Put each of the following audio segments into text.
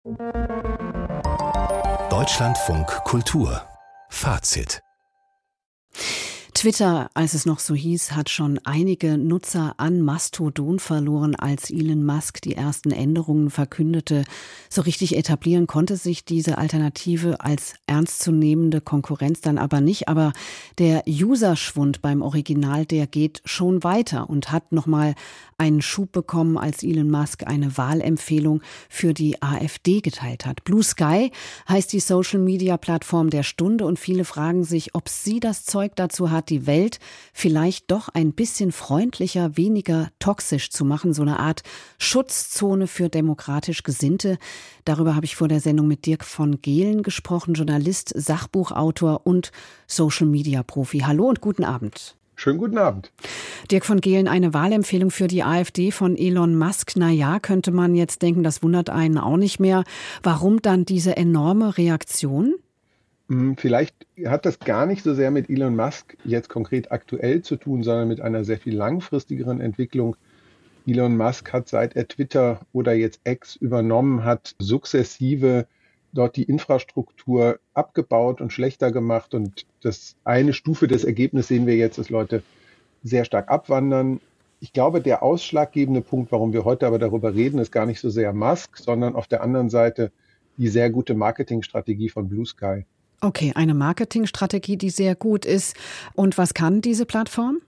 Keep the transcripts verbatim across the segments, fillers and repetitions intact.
Deutschlandfunk Kultur Fazit. Twitter, als es noch so hieß, hat schon einige Nutzer an Mastodon verloren, als Elon Musk die ersten Änderungen verkündete. So richtig etablieren konnte sich diese Alternative als ernstzunehmende Konkurrenz dann aber nicht. Aber der Userschwund beim Original, der geht schon weiter und hat nochmal einen Schub bekommen, als Elon Musk eine Wahlempfehlung für die AfD geteilt hat. Blue Sky heißt die Social-Media-Plattform der Stunde und viele fragen sich, ob sie das Zeug dazu hat, die Welt vielleicht doch ein bisschen freundlicher, weniger toxisch zu machen, so eine Art Schutzzone für demokratisch Gesinnte. Darüber habe ich vor der Sendung mit Dirk von Gehlen gesprochen, Journalist, Sachbuchautor und Social-Media-Profi. Hallo und guten Abend. Schönen guten Abend. Dirk von Gehlen, eine Wahlempfehlung für die AfD von Elon Musk. Na ja, könnte man jetzt denken, das wundert einen auch nicht mehr. Warum dann diese enorme Reaktion? Vielleicht hat das gar nicht so sehr mit Elon Musk jetzt konkret aktuell zu tun, sondern mit einer sehr viel langfristigeren Entwicklung. Elon Musk hat, seit er Twitter oder jetzt X übernommen hat, sukzessive dort die Infrastruktur abgebaut und schlechter gemacht. Und das eine Stufe des Ergebnisses sehen wir jetzt, dass Leute sehr stark abwandern. Ich glaube, der ausschlaggebende Punkt, warum wir heute aber darüber reden, ist gar nicht so sehr Musk, sondern auf der anderen Seite die sehr gute Marketingstrategie von Blue Sky. Okay, eine Marketingstrategie, die sehr gut ist. Und was kann diese Plattform?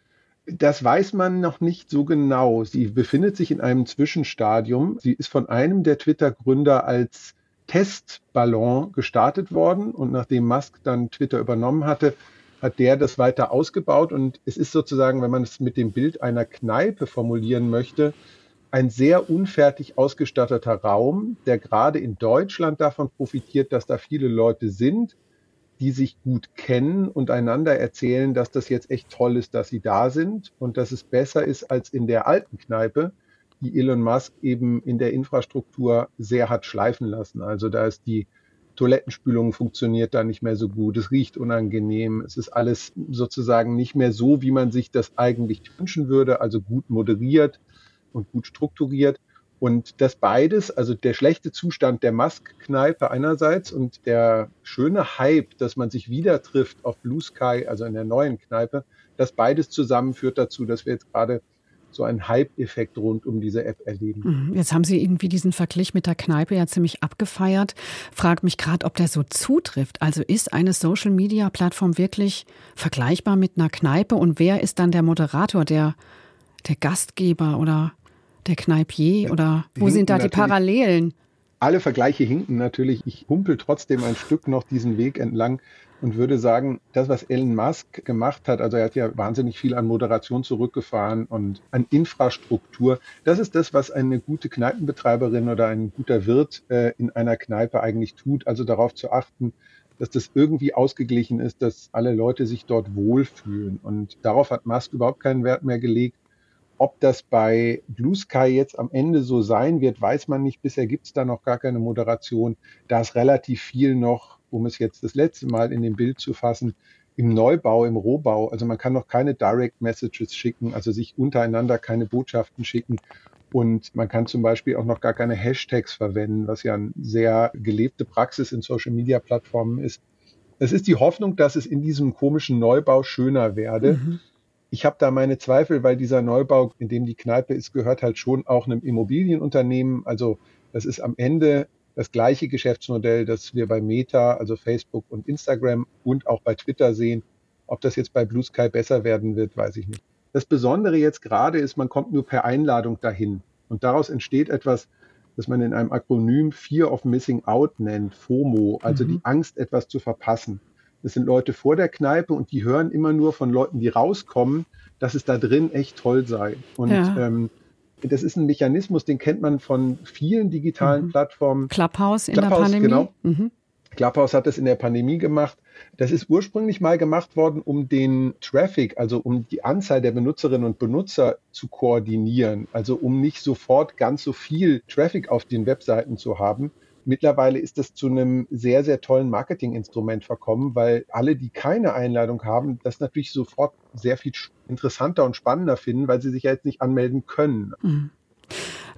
Das weiß man noch nicht so genau. Sie befindet sich in einem Zwischenstadium. Sie ist von einem der Twitter-Gründer als Testballon gestartet worden. Und nachdem Musk dann Twitter übernommen hatte, hat der das weiter ausgebaut. Und es ist sozusagen, wenn man es mit dem Bild einer Kneipe formulieren möchte, ein sehr unfertig ausgestatteter Raum, der gerade in Deutschland davon profitiert, dass da viele Leute sind, die sich gut kennen und einander erzählen, dass das jetzt echt toll ist, dass sie da sind und dass es besser ist als in der alten Kneipe, die Elon Musk eben in der Infrastruktur sehr hat schleifen lassen. Also da ist die Toilettenspülung funktioniert da nicht mehr so gut, es riecht unangenehm, es ist alles sozusagen nicht mehr so, wie man sich das eigentlich wünschen würde, also gut moderiert und gut strukturiert. Und das beides, also der schlechte Zustand der Musk-Kneipe einerseits und der schöne Hype, dass man sich wieder trifft auf Blue Sky, also in der neuen Kneipe, das beides zusammen führt dazu, dass wir jetzt gerade so einen Hype-Effekt rund um diese App erleben. Jetzt haben Sie irgendwie diesen Vergleich mit der Kneipe ja ziemlich abgefeiert. Frag mich gerade, ob der so zutrifft. Also ist eine Social-Media-Plattform wirklich vergleichbar mit einer Kneipe? Und wer ist dann der Moderator, der, der Gastgeber oder der Kneipier? Oder wo sind da die Parallelen? Alle Vergleiche hinken natürlich. Ich humpel trotzdem ein Stück noch diesen Weg entlang und würde sagen, das, was Elon Musk gemacht hat, also er hat ja wahnsinnig viel an Moderation zurückgefahren und an Infrastruktur. Das ist das, was eine gute Kneipenbetreiberin oder ein guter Wirt äh, in einer Kneipe eigentlich tut. Also darauf zu achten, dass das irgendwie ausgeglichen ist, dass alle Leute sich dort wohlfühlen. Und darauf hat Musk überhaupt keinen Wert mehr gelegt. Ob das bei Blue Sky jetzt am Ende so sein wird, weiß man nicht. Bisher gibt es da noch gar keine Moderation. Da ist relativ viel noch, um es jetzt das letzte Mal in dem Bild zu fassen, im Neubau, im Rohbau. Also man kann noch keine Direct Messages schicken, also sich untereinander keine Botschaften schicken. Und man kann zum Beispiel auch noch gar keine Hashtags verwenden, was ja eine sehr gelebte Praxis in Social-Media-Plattformen ist. Es ist die Hoffnung, dass es in diesem komischen Neubau schöner werde. Mhm. Ich habe da meine Zweifel, weil dieser Neubau, in dem die Kneipe ist, gehört halt schon auch einem Immobilienunternehmen. Also das ist am Ende das gleiche Geschäftsmodell, das wir bei Meta, also Facebook und Instagram und auch bei Twitter sehen. Ob das jetzt bei Blue Sky besser werden wird, weiß ich nicht. Das Besondere jetzt gerade ist, man kommt nur per Einladung dahin. Und daraus entsteht etwas, das man in einem Akronym Fear of Missing Out nennt, FOMO, also mhm. die Angst, etwas zu verpassen. Das sind Leute vor der Kneipe und die hören immer nur von Leuten, die rauskommen, dass es da drin echt toll sei. Und ja. ähm, das ist ein Mechanismus, den kennt man von vielen digitalen mhm. Plattformen. Clubhouse in Clubhouse, der Pandemie. Genau. Mhm. Clubhouse hat das in der Pandemie gemacht. Das ist ursprünglich mal gemacht worden, um den Traffic, also um die Anzahl der Benutzerinnen und Benutzer zu koordinieren. Also um nicht sofort ganz so viel Traffic auf den Webseiten zu haben. Mittlerweile ist das zu einem sehr, sehr tollen Marketinginstrument verkommen, weil alle, die keine Einladung haben, das natürlich sofort sehr viel interessanter und spannender finden, weil sie sich ja jetzt nicht anmelden können. Mhm.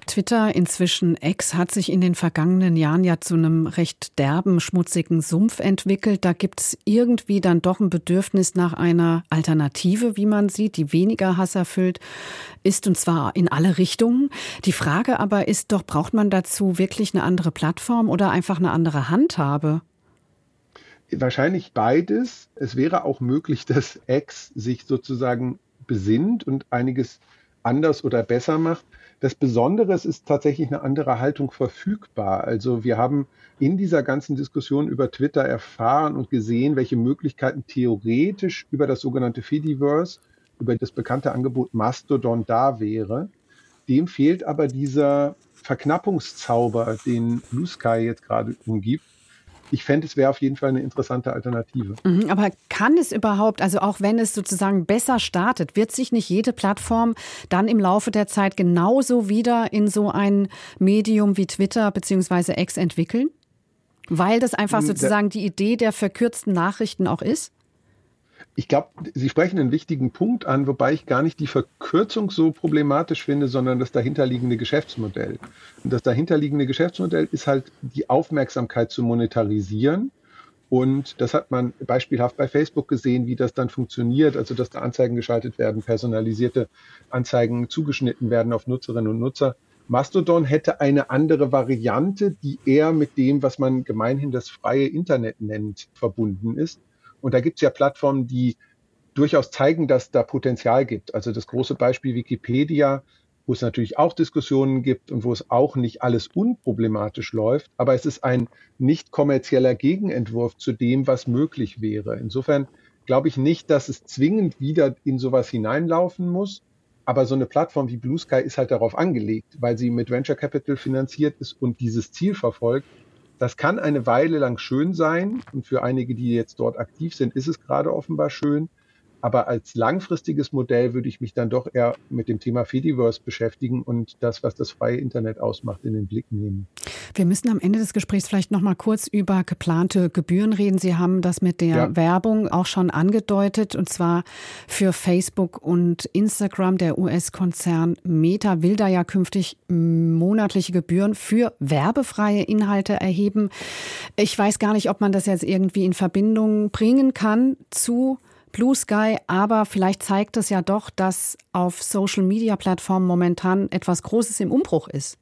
Twitter, inzwischen X, hat sich in den vergangenen Jahren ja zu einem recht derben, schmutzigen Sumpf entwickelt. Da gibt es irgendwie dann doch ein Bedürfnis nach einer Alternative, wie man sieht, die weniger hasserfüllt ist, und zwar in alle Richtungen. Die Frage aber ist doch, braucht man dazu wirklich eine andere Plattform oder einfach eine andere Handhabe? Wahrscheinlich beides. Es wäre auch möglich, dass X sich sozusagen besinnt und einiges anders oder besser macht. Das Besondere ist tatsächlich eine andere Haltung verfügbar. Also wir haben in dieser ganzen Diskussion über Twitter erfahren und gesehen, welche Möglichkeiten theoretisch über das sogenannte Fediverse, über das bekannte Angebot Mastodon da wäre. Dem fehlt aber dieser Verknappungszauber, den Blue Sky jetzt gerade umgibt. Ich fände, es wäre auf jeden Fall eine interessante Alternative. Mhm, aber kann es überhaupt, also auch wenn es sozusagen besser startet, wird sich nicht jede Plattform dann im Laufe der Zeit genauso wieder in so ein Medium wie Twitter bzw. X entwickeln? Weil das einfach sozusagen die Idee der verkürzten Nachrichten auch ist? Ich glaube, Sie sprechen einen wichtigen Punkt an, wobei ich gar nicht die Verkürzung so problematisch finde, sondern das dahinterliegende Geschäftsmodell. Und das dahinterliegende Geschäftsmodell ist halt die Aufmerksamkeit zu monetarisieren. Und das hat man beispielhaft bei Facebook gesehen, wie das dann funktioniert, also dass da Anzeigen geschaltet werden, personalisierte Anzeigen zugeschnitten werden auf Nutzerinnen und Nutzer. Mastodon hätte eine andere Variante, die eher mit dem, was man gemeinhin das freie Internet nennt, verbunden ist. Und da gibt es ja Plattformen, die durchaus zeigen, dass da Potenzial gibt. Also das große Beispiel Wikipedia, wo es natürlich auch Diskussionen gibt und wo es auch nicht alles unproblematisch läuft. Aber es ist ein nicht kommerzieller Gegenentwurf zu dem, was möglich wäre. Insofern glaube ich nicht, dass es zwingend wieder in sowas hineinlaufen muss. Aber so eine Plattform wie Blue Sky ist halt darauf angelegt, weil sie mit Venture Capital finanziert ist und dieses Ziel verfolgt. Das kann eine Weile lang schön sein und für einige, die jetzt dort aktiv sind, ist es gerade offenbar schön. Aber als langfristiges Modell würde ich mich dann doch eher mit dem Thema Fediverse beschäftigen und das, was das freie Internet ausmacht, in den Blick nehmen. Wir müssen am Ende des Gesprächs vielleicht noch mal kurz über geplante Gebühren reden. Sie haben das mit der ja. Werbung auch schon angedeutet, und zwar für Facebook und Instagram. Der U S-Konzern Meta will da ja künftig monatliche Gebühren für werbefreie Inhalte erheben. Ich weiß gar nicht, ob man das jetzt irgendwie in Verbindung bringen kann zu Blue Sky, aber vielleicht zeigt es ja doch, dass auf Social-Media-Plattformen momentan etwas Großes im Umbruch ist.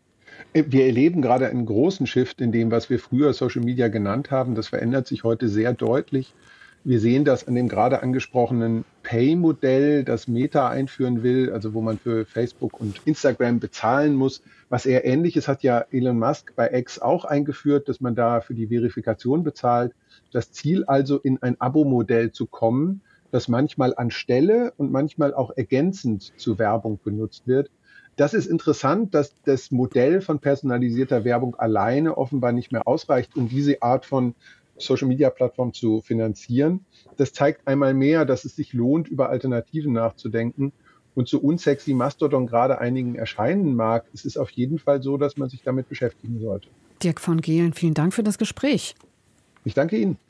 Wir erleben gerade einen großen Shift in dem, was wir früher Social Media genannt haben. Das verändert sich heute sehr deutlich. Wir sehen das an dem gerade angesprochenen Pay-Modell, das Meta einführen will, also wo man für Facebook und Instagram bezahlen muss. Was eher Ähnliches hat ja Elon Musk bei X auch eingeführt, dass man da für die Verifikation bezahlt. Das Ziel also, in ein Abo-Modell zu kommen, das manchmal anstelle und manchmal auch ergänzend zu Werbung benutzt wird. Das ist interessant, dass das Modell von personalisierter Werbung alleine offenbar nicht mehr ausreicht, um diese Art von Social-Media-Plattform zu finanzieren. Das zeigt einmal mehr, dass es sich lohnt, über Alternativen nachzudenken. Und so unsexy Mastodon gerade einigen erscheinen mag, es ist auf jeden Fall so, dass man sich damit beschäftigen sollte. Dirk von Gehlen, vielen Dank für das Gespräch. Ich danke Ihnen.